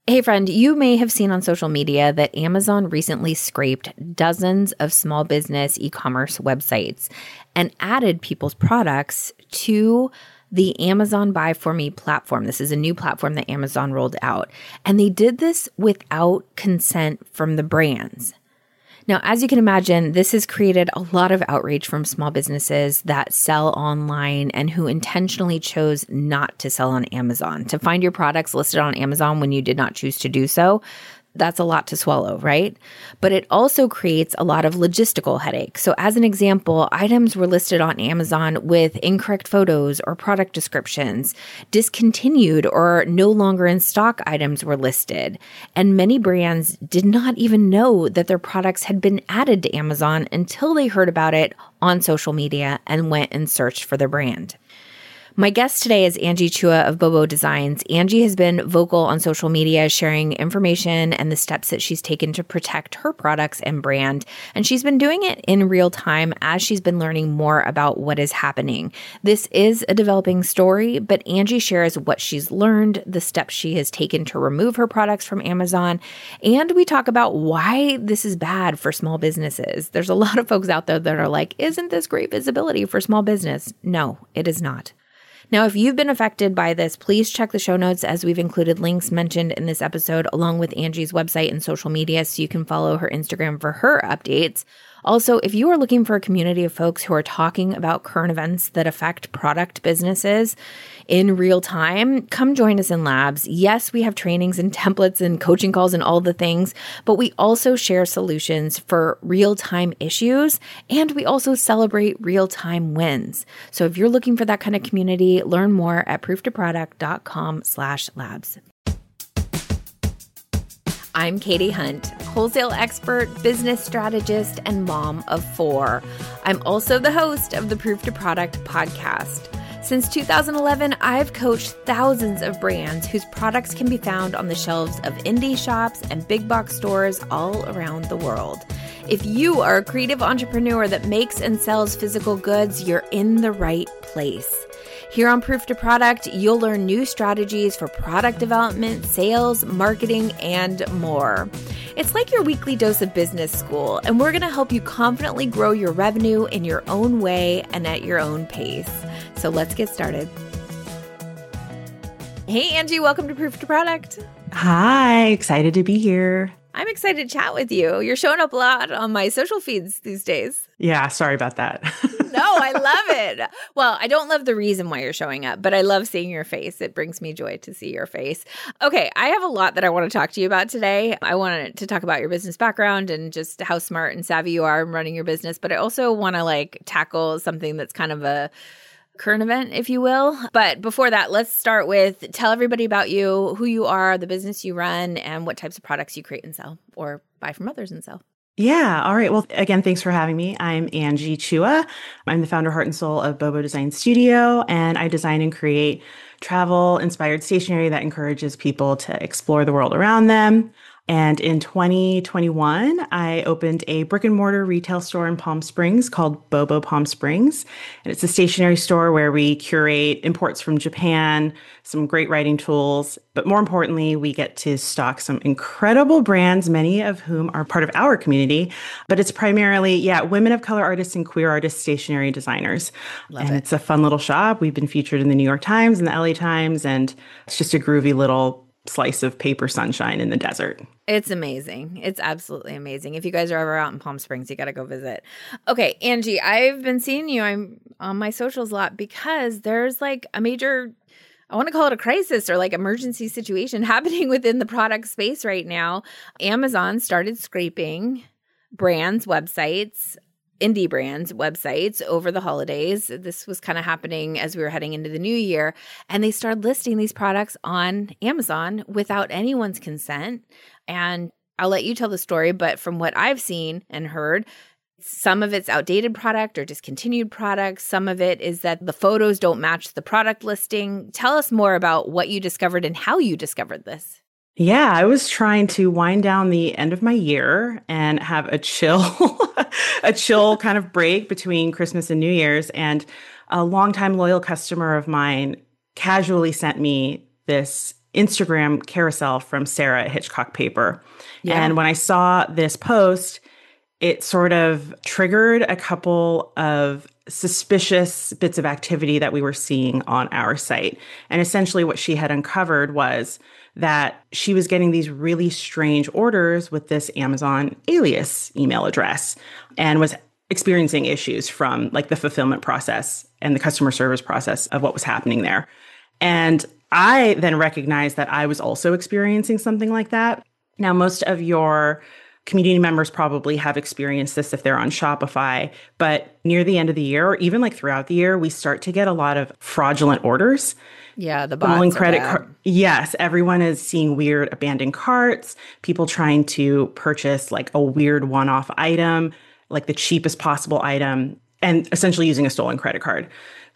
Hey friend, you may have seen on social media that Amazon recently scraped dozens of small business e-commerce websites and added people's products to the Amazon Buy For Me platform. This is a new platform that Amazon rolled out. And they did this without consent from the brands. Now, as you can imagine, this has created a lot of outrage from small businesses that sell online and who intentionally chose not to sell on Amazon. To find your products listed on Amazon when you did not choose to do so, that's a lot to swallow, right? But it also creates a lot of logistical headache. So as an example, items were listed on Amazon with incorrect photos or product descriptions. Discontinued or no longer in stock items were listed. And many brands did not even know that their products had been added to Amazon until they heard about it on social media and went and searched for their brand. My guest today is Angie Chua of Bobo Designs. Angie has been vocal on social media, sharing information and the steps that she's taken to protect her products and brand. And she's been doing it in real time as she's been learning more about what is happening. This is a developing story, but Angie shares what she's learned, the steps she has taken to remove her products from Amazon, and we talk about why this is bad for small businesses. There's a lot of folks out there that are like, isn't this great visibility for small business? No, it is not. Now, if you've been affected by this, please check the show notes as we've included links mentioned in this episode along with Angie's website and social media so you can follow her Instagram for her updates. Also, if you are looking for a community of folks who are talking about current events that affect product businesses in real time, come join us in Labs. Yes, we have trainings and templates and coaching calls and all the things, but we also share solutions for real-time issues, and we also celebrate real-time wins. So if you're looking for that kind of community, learn more at prooftoproduct.com/labs. I'm Katie Hunt, wholesale expert, business strategist, and mom of 4. I'm also the host of the Proof to Product podcast. Since 2011, I've coached thousands of brands whose products can be found on the shelves of indie shops and big box stores all around the world. If you are a creative entrepreneur that makes and sells physical goods, you're in the right place. Here on Proof to Product, you'll learn new strategies for product development, sales, marketing, and more. It's like your weekly dose of business school, and we're going to help you confidently grow your revenue in your own way and at your own pace. So let's get started. Hey, Angie, welcome to Proof to Product. Hi, excited to be here. I'm excited to chat with you. You're showing up a lot on my social feeds these days. Yeah, sorry about that. No, I love it. Well, I don't love the reason why you're showing up, but I love seeing your face. It brings me joy to see your face. Okay, I have a lot that I want to talk to you about today. I wanted to talk about your business background and just how smart and savvy you are in running your business, but I also want to tackle something that's kind of a current event, if you will. But before that, let's start with tell everybody about you, who you are, the business you run, and what types of products you create and sell or buy from others and sell. Yeah. All right. Well, again, thanks for having me. I'm Angie Chua. I'm the founder, heart and soul of Bobo Design Studio, and I design and create travel-inspired stationery that encourages people to explore the world around them. And in 2021, I opened a brick and mortar retail store in Palm Springs called Bobo Palm Springs. And it's a stationery store where we curate imports from Japan, some great writing tools. But more importantly, we get to stock some incredible brands, many of whom are part of our community. But it's primarily, women of color artists and queer artists, stationery designers. Love it. It's a fun little shop. We've been featured in the New York Times and the LA Times. And it's just a groovy little slice of paper sunshine in the desert. It's amazing. It's absolutely amazing. If you guys are ever out in Palm Springs, you got to go visit. Okay, Angie, I've been seeing you. I'm on my socials a lot because there's a major, I want to call it a crisis or emergency situation happening within the product space right now. Amazon started scraping brands' websites, indie brands' websites over the holidays. This was kind of happening as we were heading into the new year. And they started listing these products on Amazon without anyone's consent. And I'll let you tell the story, but from what I've seen and heard, some of it's outdated product or discontinued product. Some of it is that the photos don't match the product listing. Tell us more about what you discovered and how you discovered this. Yeah, I was trying to wind down the end of my year and have a chill, kind of break between Christmas and New Year's. And a longtime loyal customer of mine casually sent me this Instagram carousel from Sarah at Hitchcock Paper. Yeah. And when I saw this post, it sort of triggered a couple of suspicious bits of activity that we were seeing on our site. And essentially what she had uncovered was that she was getting these really strange orders with this Amazon alias email address and was experiencing issues from like the fulfillment process and the customer service process of what was happening there. And I then recognized that I was also experiencing something like that. Now, most of your community members probably have experienced this if they're on Shopify, but near the end of the year, or even like throughout the year, we start to get a lot of fraudulent orders. Yeah, the bots credit card. Yes, everyone is seeing weird abandoned carts, people trying to purchase like a weird one-off item, like the cheapest possible item, and essentially using a stolen credit card.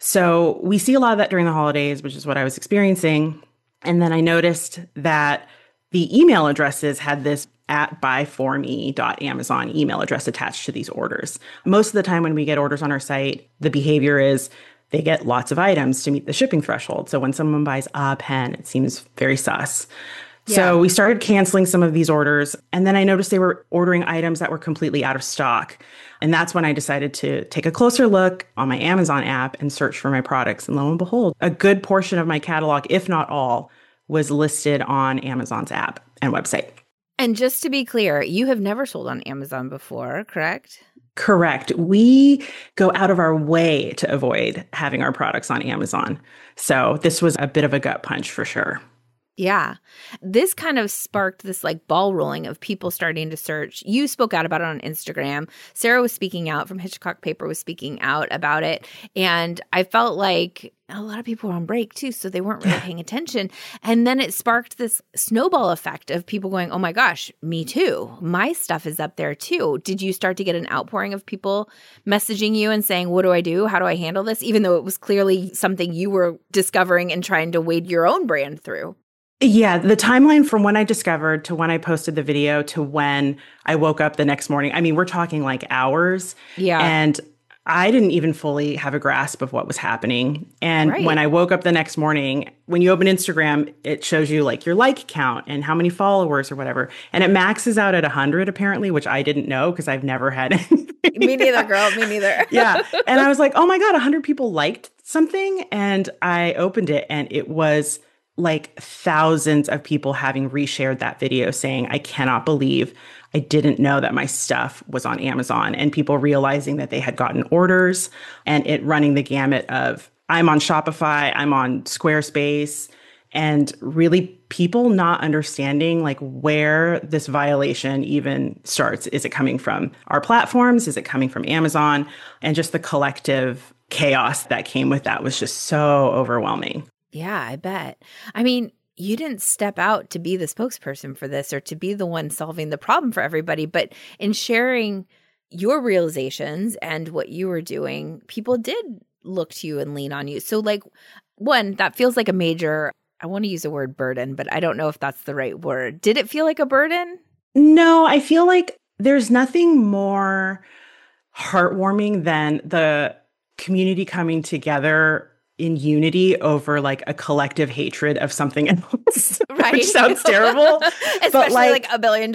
So we see a lot of that during the holidays, which is what I was experiencing. And then I noticed that the email addresses had this at buyforme.amazon email address attached to these orders. Most of the time when we get orders on our site, the behavior is they get lots of items to meet the shipping threshold. So when someone buys a pen, it seems very sus. Yeah. So we started canceling some of these orders. And then I noticed they were ordering items that were completely out of stock. And that's when I decided to take a closer look on my Amazon app and search for my products. And lo and behold, a good portion of my catalog, if not all, was listed on Amazon's app and website. And just to be clear, you have never sold on Amazon before, correct? Correct. We go out of our way to avoid having our products on Amazon. So this was a bit of a gut punch for sure. Yeah. This kind of sparked this like ball rolling of people starting to search. You spoke out about it on Instagram. Sarah was speaking out from Hitchcock Paper was speaking out about it. And I felt like a lot of people were on break too, so they weren't really paying attention. And then it sparked this snowball effect of people going, oh my gosh, me too. My stuff is up there too. Did you start to get an outpouring of people messaging you and saying, what do I do? How do I handle this? Even though it was clearly something you were discovering and trying to wade your own brand through. Yeah, the timeline from when I discovered to when I posted the video to when I woke up the next morning, I mean, we're talking like hours. Yeah. And I didn't even fully have a grasp of what was happening. And when I woke up the next morning, when you open Instagram, it shows you like your like count and how many followers or whatever. And it maxes out at 100 apparently, which I didn't know because I've never had anything. Me neither, girl. Me neither. Yeah. And I was like, oh my God, 100 people liked something. And I opened it and it was like thousands of people having reshared that video saying, I cannot believe I didn't know that my stuff was on Amazon, and people realizing that they had gotten orders and it running the gamut of I'm on Shopify, I'm on Squarespace, and really people not understanding like where this violation even starts. Is it coming from our platforms? Is it coming from Amazon? And just the collective chaos that came with that was just so overwhelming. Yeah, I bet. I mean, you didn't step out to be the spokesperson for this or to be the one solving the problem for everybody, but in sharing your realizations and what you were doing, people did look to you and lean on you. So like, one, that feels like a major, I want to use the word burden, but I don't know if that's the right word. Did it feel like a burden? No, I feel like there's nothing more heartwarming than the community coming together in unity over like a collective hatred of something else, right? Which sounds terrible. Especially but like $1 billion.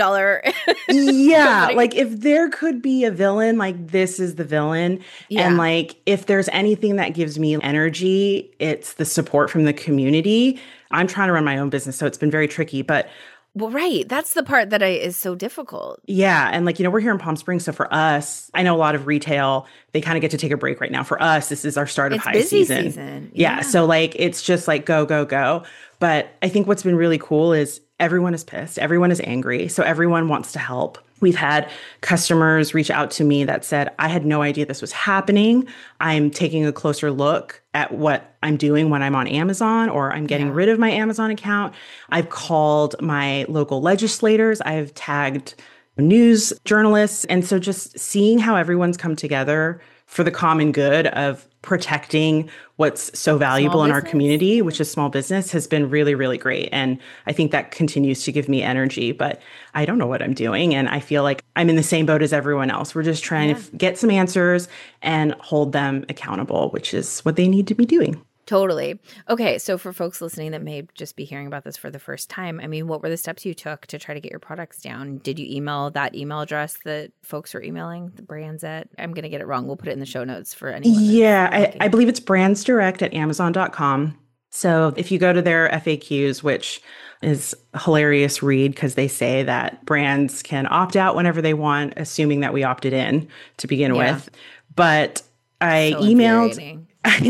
Yeah. Like if there could be a villain, like this is the villain. Yeah. And like, if there's anything that gives me energy, it's the support from the community. I'm trying to run my own business, so it's been very tricky, but well, right. That's the part that is so difficult. Yeah. And like, we're here in Palm Springs. So for us, I know a lot of retail, they kind of get to take a break right now. For us, this is our start of high season. Yeah. So like, it's just like, go, go, go. But I think what's been really cool is everyone is pissed. Everyone is angry. So everyone wants to help. We've had customers reach out to me that said, I had no idea this was happening. I'm taking a closer look at what I'm doing when I'm on Amazon, or I'm getting rid of my Amazon account. I've called my local legislators. I've tagged news journalists. And so just seeing how everyone's come together for the common good of protecting what's so valuable in our community, which is small business, has been really, really great. And I think that continues to give me energy, but I don't know what I'm doing. And I feel like I'm in the same boat as everyone else. We're just trying to get some answers and hold them accountable, which is what they need to be doing. Totally. Okay. So for folks listening that may just be hearing about this for the first time, I mean, what were the steps you took to try to get your products down? Did you email that email address that folks were emailing the brands at? I'm going to get it wrong. We'll put it in the show notes for anyone. Yeah, I believe it's brandsdirect@amazon.com. So if you go to their FAQs, which is a hilarious read because they say that brands can opt out whenever they want, assuming that we opted in to begin with. But I emailed,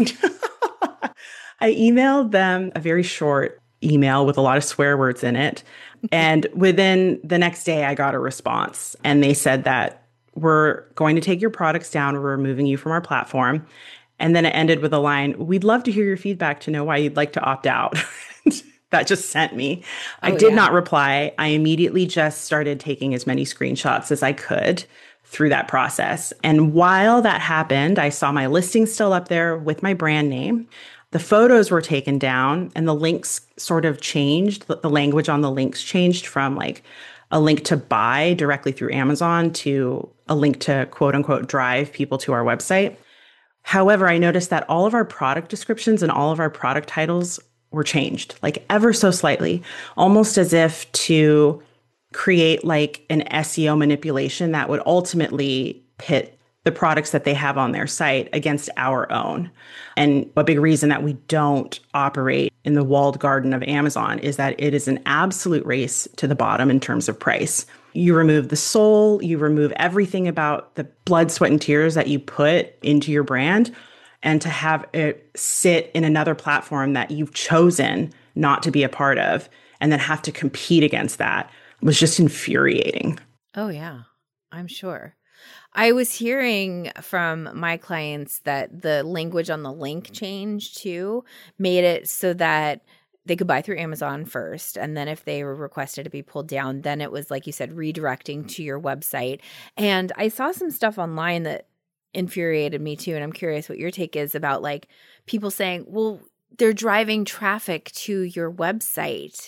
I emailed them a very short email with a lot of swear words in it. And within the next day, I got a response. And they said that we're going to take your products down. We're removing you from our platform. And then it ended with a line, we'd love to hear your feedback to know why you'd like to opt out. That just sent me. I did not reply. I immediately just started taking as many screenshots as I could through that process. And while that happened, I saw my listing still up there with my brand name. The photos were taken down and the links sort of changed. The language on the links changed from like a link to buy directly through Amazon to a link to quote unquote drive people to our website. However, I noticed that all of our product descriptions and all of our product titles were changed, like ever so slightly, almost as if to create like an SEO manipulation that would ultimately pit the products that they have on their site against our own. And a big reason that we don't operate in the walled garden of Amazon is that it is an absolute race to the bottom in terms of price. You remove the soul, you remove everything about the blood, sweat, and tears that you put into your brand, and to have it sit in another platform that you've chosen not to be a part of and then have to compete against that was just infuriating. Oh, yeah, I'm sure. I was hearing from my clients that the language on the link change too made it so that they could buy through Amazon first. And then if they were requested to be pulled down, then it was, like you said, redirecting to your website. And I saw some stuff online that infuriated me too. And I'm curious what your take is about like people saying, well, they're driving traffic to your website.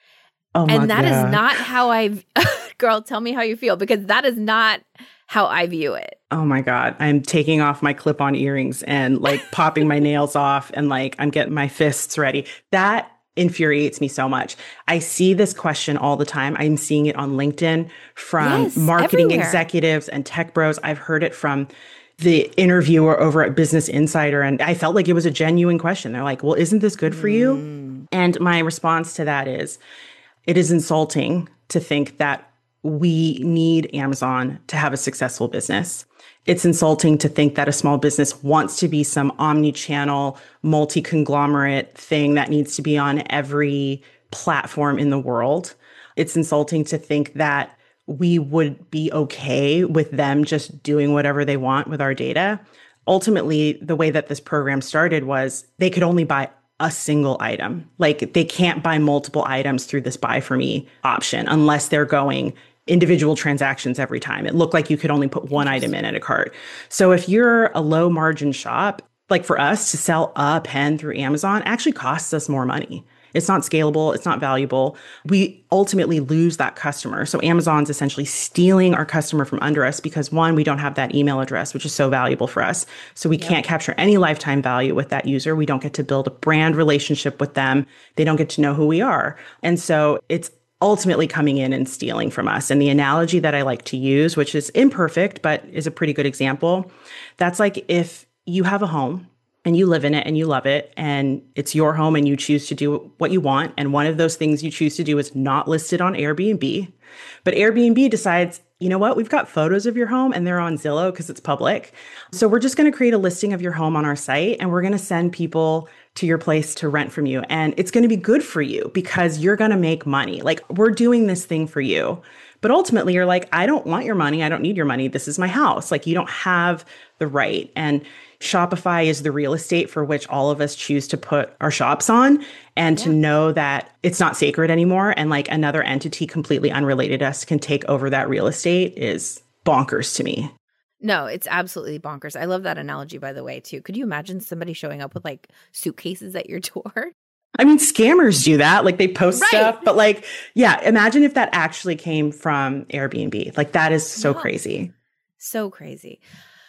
Oh my and that God. is not how girl, tell me how you feel, because that is not how I view it. Oh my God. I'm taking off my clip-on earrings and like popping my nails off and like I'm getting my fists ready. That infuriates me so much. I see this question all the time. I'm seeing it on LinkedIn from marketing executives and tech bros. I've heard it from the interviewer over at Business Insider. And I felt like it was a genuine question. They're like, well, isn't this good for you? And my response to that is, it is insulting to think that we need Amazon to have a successful business. It's insulting to think that a small business wants to be some omni-channel, multi-conglomerate thing that needs to be on every platform in the world. It's insulting to think that we would be okay with them just doing whatever they want with our data. Ultimately, the way that this program started was they could only buy a single item. Like they can't buy multiple items through this buy for me option unless they're going individual transactions every time. It looked like you could only put one item in at a cart. So if you're a low margin shop, like for us to sell a pen through Amazon actually costs us more money. It's not scalable. It's not valuable. We ultimately lose that customer. So Amazon's essentially stealing our customer from under us because one, we don't have that email address, which is so valuable for us. So we can't capture any lifetime value with that user. We don't get to build a brand relationship with them. They don't get to know who we are. And so it's ultimately coming in and stealing from us. And the analogy that I like to use, which is imperfect, but is a pretty good example, that's like if you have a home and you live in it and you love it and it's your home and you choose to do what you want. And one of those things you choose to do is not listed on Airbnb. But Airbnb decides, you know what, we've got photos of your home and they're on Zillow because it's public. So we're just going to create a listing of your home on our site and we're going to send people to your place to rent from you. And it's going to be good for you because you're going to make money. Like we're doing this thing for you. But ultimately you're like, I don't want your money. I don't need your money. This is my house. Like you don't have the right. And Shopify is the real estate for which all of us choose to put our shops on, and to know that it's not sacred anymore and like another entity completely unrelated to us can take over that real estate is bonkers to me. No, it's absolutely bonkers. I love that analogy, by the way, too. Could you imagine somebody showing up with like suitcases at your door? I mean, scammers do that. Like they post stuff, but like, yeah, imagine if that actually came from Airbnb. Like that is so crazy. So crazy.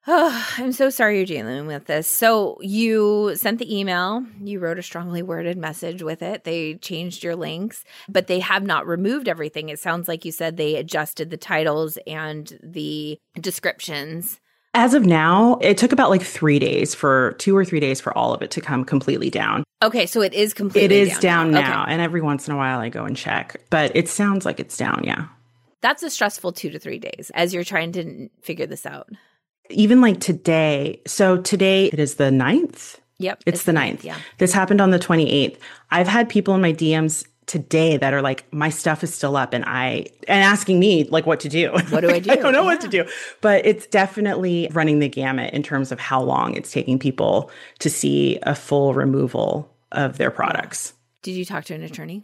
Oh, I'm so sorry you're dealing with this. So you sent the email, you wrote a strongly worded message with it. They changed your links, but they have not removed everything. It sounds like you said they adjusted the titles and the descriptions. As of now, it took about like 3 days for 2 or 3 days for all of it to come completely down. Okay, so it is completely It is down now. Okay. And every once in a while I go and check, but it sounds like it's down. Yeah. That's a stressful 2 to 3 days as you're trying to figure this out. Even like today. So today it is the 9th. Yep. It's the 9th. Yeah. This happened on the 28th. I've had people in my DMs today that are like, my stuff is still up and asking me like what to do. What do I do? I don't know what to do. But it's definitely running the gamut in terms of how long it's taking people to see a full removal of their products. Did you talk to an attorney?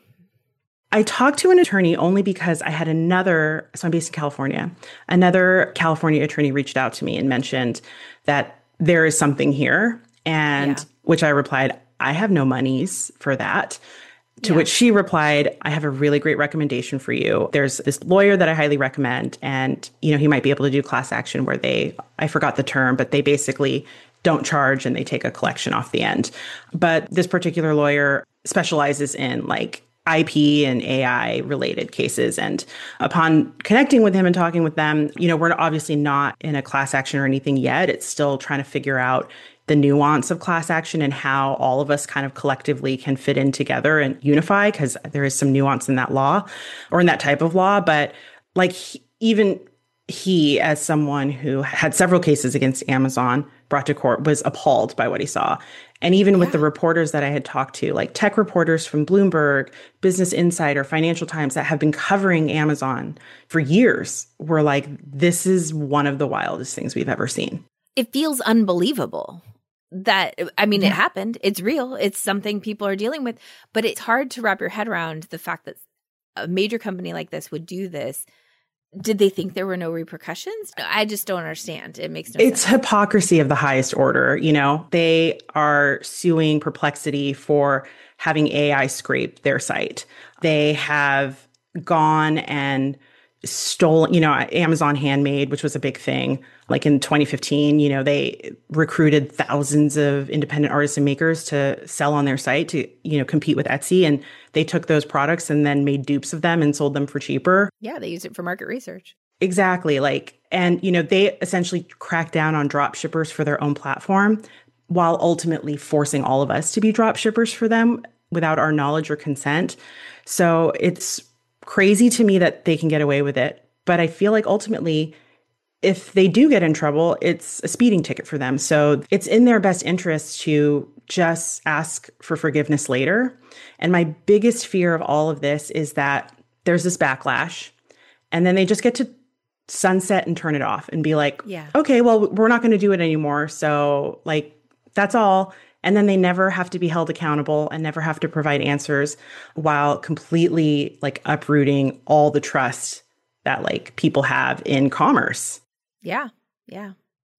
I talked to an attorney only because I had so I'm based in California. Another California attorney reached out to me and mentioned that there is something here. And which I replied, I have no monies for that. To which she replied, I have a really great recommendation for you. There's this lawyer that I highly recommend. And, he might be able to do class action where I forgot the term, but they basically don't charge and they take a collection off the end. But this particular lawyer specializes in like IP and AI related cases. And upon connecting with him and talking with them, we're obviously not in a class action or anything yet. It's still trying to figure out the nuance of class action and how all of us kind of collectively can fit in together and unify, because there is some nuance in that law or in that type of law. But like even he, as someone who had several cases against Amazon brought to court, was appalled by what he saw. And even with the reporters that I had talked to, like tech reporters from Bloomberg, Business Insider, Financial Times that have been covering Amazon for years, were like, this is one of the wildest things we've ever seen. It feels unbelievable that, it happened. It's real. It's something people are dealing with. But it's hard to wrap your head around the fact that a major company like this would do this. Did they think there were no repercussions? I just don't understand. It makes no sense. It's hypocrisy of the highest order. They are suing Perplexity for having AI scrape their site. They have gone and stolen, Amazon Handmade, which was a big thing. Like in 2015, they recruited thousands of independent artists and makers to sell on their site to, compete with Etsy. And they took those products and then made dupes of them and sold them for cheaper. Yeah, they used it for market research. Exactly. And they essentially cracked down on drop shippers for their own platform while ultimately forcing all of us to be drop shippers for them without our knowledge or consent. So it's crazy to me that they can get away with it. But I feel like ultimately, if they do get in trouble, it's a speeding ticket for them. So it's in their best interest to just ask for forgiveness later. And my biggest fear of all of this is that there's this backlash and then they just get to sunset and turn it off and be like, okay, well, we're not going to do it anymore. So that's all. And then they never have to be held accountable and never have to provide answers while completely uprooting all the trust that people have in commerce. Yeah. Yeah.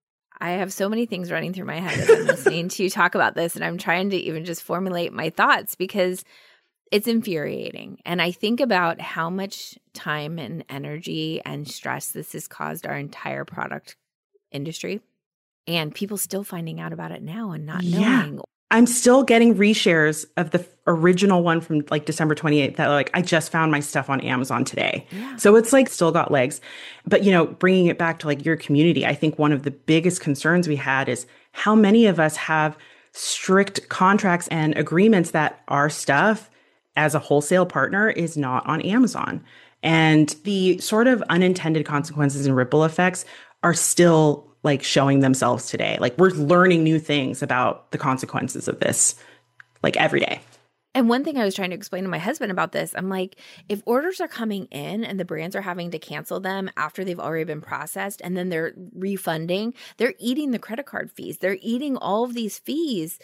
I have so many things running through my head as I'm listening to you talk about this, and I'm trying to even just formulate my thoughts because it's infuriating. And I think about how much time and energy and stress this has caused our entire product industry, and people still finding out about it now and not knowing. I'm still getting reshares of the original one from December 28th that are I just found my stuff on Amazon today. Yeah. So it's still got legs. But, bringing it back to your community, I think one of the biggest concerns we had is how many of us have strict contracts and agreements that our stuff as a wholesale partner is not on Amazon. And the sort of unintended consequences and ripple effects are still showing themselves today. We're learning new things about the consequences of this, every day. And one thing I was trying to explain to my husband about this, I'm like, if orders are coming in and the brands are having to cancel them after they've already been processed and then they're refunding, they're eating the credit card fees. They're eating all of these fees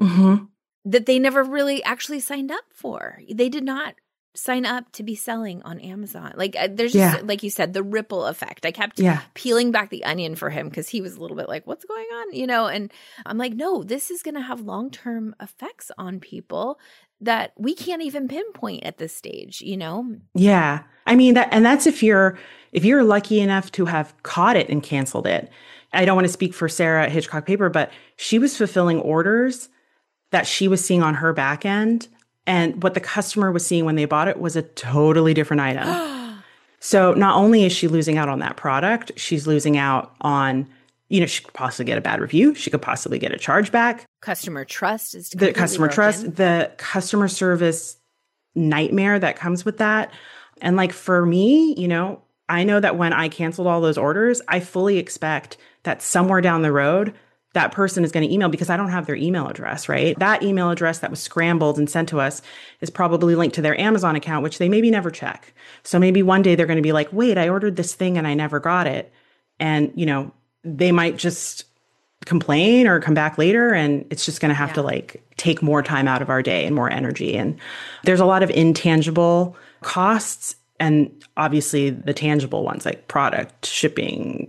that they never really actually signed up for. They did not sign up to be selling on Amazon. There's just, like you said, the ripple effect. I kept peeling back the onion for him because he was a little bit like, what's going on? And I'm like, no, this is going to have long-term effects on people that we can't even pinpoint at this stage, Yeah. I mean, that's if you're lucky enough to have caught it and canceled it. I don't want to speak for Sarah at Hitchcock Paper, but she was fulfilling orders that she was seeing on her back end. And what the customer was seeing when they bought it was a totally different item. So not only is she losing out on that product, she's losing out on, she could possibly get a bad review. She could possibly get a chargeback. Customer trust is the customer trust, the customer service nightmare that comes with that. And like for me, I know that when I canceled all those orders, I fully expect that somewhere down the road, that person is going to email because I don't have their email address, right? That email address that was scrambled and sent to us is probably linked to their Amazon account, which they maybe never check. So maybe one day they're going to be like, wait, I ordered this thing and I never got it. And, they might just complain or come back later, and it's just going to have to like take more time out of our day and more energy. And there's a lot of intangible costs and obviously the tangible ones like product, shipping,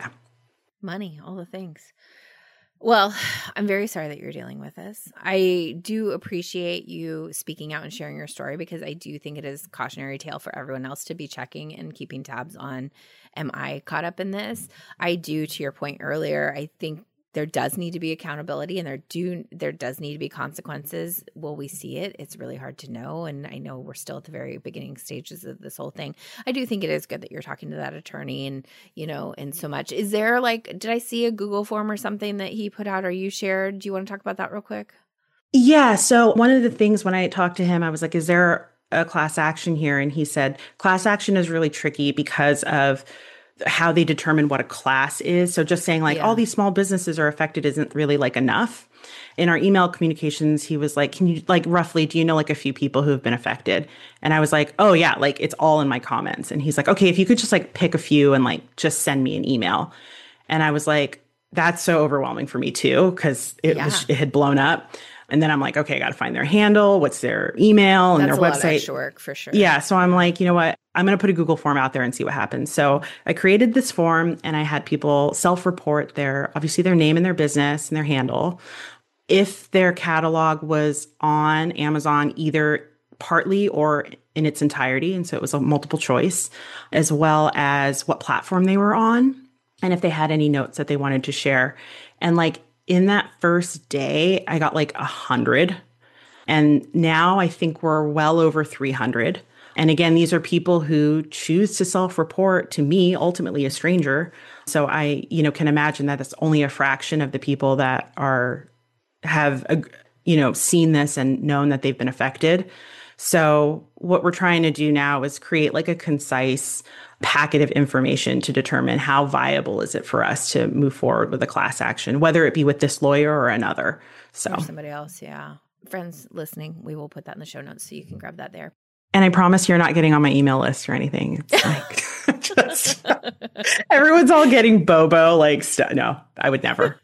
money, all the things. Well, I'm very sorry that you're dealing with this. I do appreciate you speaking out and sharing your story because I do think it is a cautionary tale for everyone else to be checking and keeping tabs on, am I caught up in this? I do, to your point earlier, I think there does need to be accountability and there does need to be consequences. Will we see it? It's really hard to know. And I know we're still at the very beginning stages of this whole thing. I do think it is good that you're talking to that attorney and, and so much. Is there did I see a Google form or something that he put out or you shared? Do you want to talk about that real quick? Yeah. So one of the things when I talked to him, I was like, is there a class action here? And he said, class action is really tricky because of how they determine what a class is. So just saying all these small businesses are affected isn't really enough. In our email communications, he was like, can you roughly, do you know a few people who have been affected? And I was like, oh yeah, it's all in my comments. And he's like, okay, if you could just pick a few and just send me an email. And I was like, that's so overwhelming for me too, because it had blown up. And then I'm like, okay, I got to find their handle. What's their email and their website? That's a lot of extra work for sure. Yeah. So I'm like, you know what? I'm going to put a Google form out there and see what happens. So I created this form and I had people self-report obviously their name and their business and their handle. If their catalog was on Amazon, either partly or in its entirety. And so it was a multiple choice, as well as what platform they were on. And if they had any notes that they wanted to share. And in that first day, I got 100. And now I think we're well over 300. And again, these are people who choose to self-report to me, ultimately a stranger. So I, can imagine that it's only a fraction of the people that have seen this and known that they've been affected. So what we're trying to do now is create a concise packet of information to determine how viable is it for us to move forward with a class action, whether it be with this lawyer or another. So or somebody else. Yeah. Friends listening, we will put that in the show notes so you can grab that there. And I promise you're not getting on my email list or anything. It's everyone's all getting Bobo no, I would never.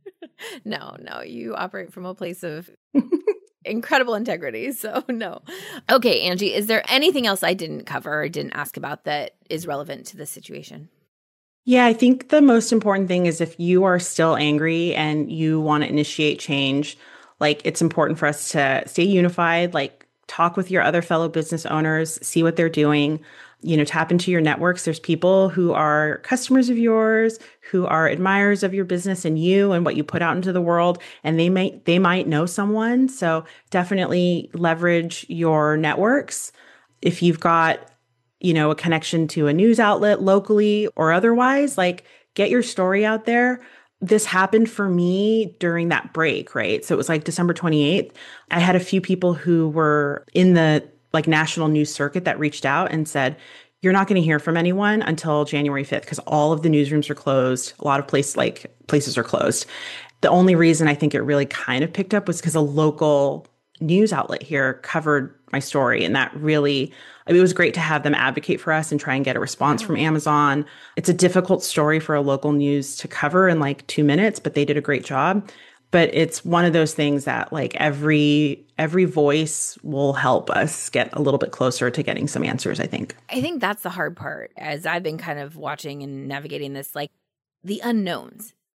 No, you operate from a place of incredible integrity. So no. Okay, Angie, is there anything else I didn't cover or didn't ask about that is relevant to this situation? Yeah, I think the most important thing is if you are still angry and you want to initiate change, it's important for us to stay unified, talk with your other fellow business owners, see what they're doing, tap into your networks. There's people who are customers of yours, who are admirers of your business and you and what you put out into the world, and they might know someone. So definitely leverage your networks. If you've got, a connection to a news outlet locally or otherwise, get your story out there. This happened for me during that break, right? So it was December 28th. I had a few people who were in the national news circuit that reached out and said, you're not going to hear from anyone until January 5th because all of the newsrooms are closed. A lot of places are closed. The only reason I think it really kind of picked up was because a local news outlet here covered my story. And that really, it was great to have them advocate for us and try and get a response from Amazon. It's a difficult story for a local news to cover in 2 minutes, but they did a great job. But it's one of those things that every voice will help us get a little bit closer to getting some answers, I think. I think that's the hard part as I've been kind of watching and navigating this, the unknowns.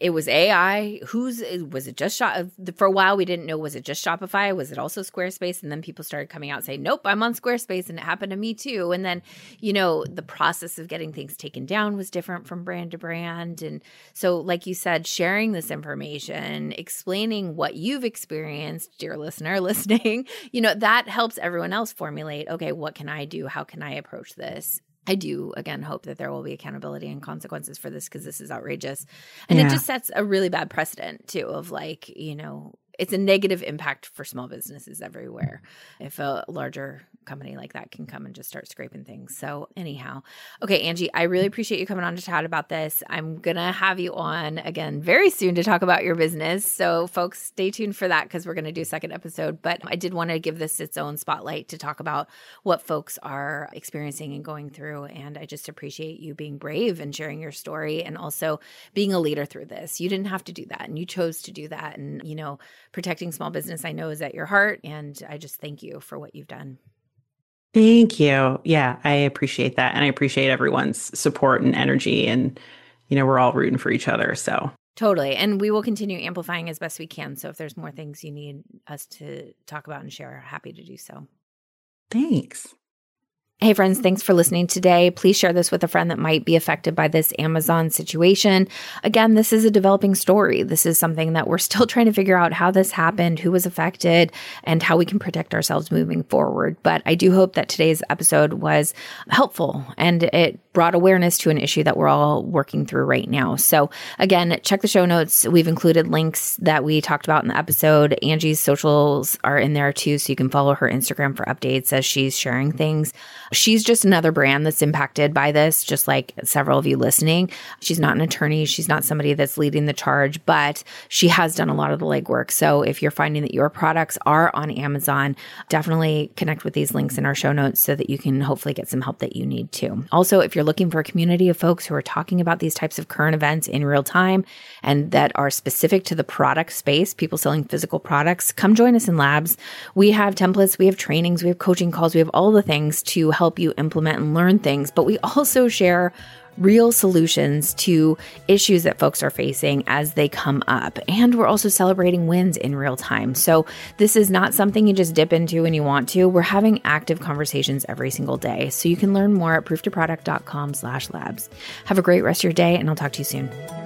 it was AI. Was it just for a while we didn't know, was it just Shopify? Was it also Squarespace? And then people started coming out saying, nope, I'm on Squarespace, and it happened to me too. And then, the process of getting things taken down was different from brand to brand. And so, like you said, sharing this information, explaining what you've experienced, dear listener listening, that helps everyone else formulate, okay, what can I do? How can I approach this? I do, again, hope that there will be accountability and consequences for this, because this is outrageous. And it just sets a really bad precedent, too, of it's a negative impact for small businesses everywhere if a larger company like that can come and just start scraping things. So anyhow, okay, Angie, I really appreciate you coming on to chat about this. I'm going to have you on again very soon to talk about your business. So folks, stay tuned for that, because we're going to do a second episode. But I did want to give this its own spotlight to talk about what folks are experiencing and going through. And I just appreciate you being brave and sharing your story, and also being a leader through this. You didn't have to do that, and you chose to do that. And, protecting small business, I know, is at your heart. And I just thank you for what you've done. Thank you. Yeah, I appreciate that. And I appreciate everyone's support and energy. And, we're all rooting for each other. So totally. And we will continue amplifying as best we can. So if there's more things you need us to talk about and share, happy to do so. Thanks. Hey friends, thanks for listening today. Please share this with a friend that might be affected by this Amazon situation. Again, this is a developing story. This is something that we're still trying to figure out how this happened, who was affected, and how we can protect ourselves moving forward. But I do hope that today's episode was helpful, and it brought awareness to an issue that we're all working through right now. So again, check the show notes. We've included links that we talked about in the episode. Angie's socials are in there too, so you can follow her Instagram for updates as she's sharing things. She's just another brand that's impacted by this, just like several of you listening. She's not an attorney. She's not somebody that's leading the charge, but she has done a lot of the legwork. So if you're finding that your products are on Amazon, definitely connect with these links in our show notes so that you can hopefully get some help that you need to. Also, if you're looking for a community of folks who are talking about these types of current events in real time and that are specific to the product space, people selling physical products, come join us in Labs. We have templates, we have trainings, we have coaching calls, we have all the things to help you implement and learn things, but we also share real solutions to issues that folks are facing as they come up. And we're also celebrating wins in real time. So this is not something you just dip into when you want to. We're having active conversations every single day. So you can learn more at prooftoproduct.com/labs. Have a great rest of your day, and I'll talk to you soon.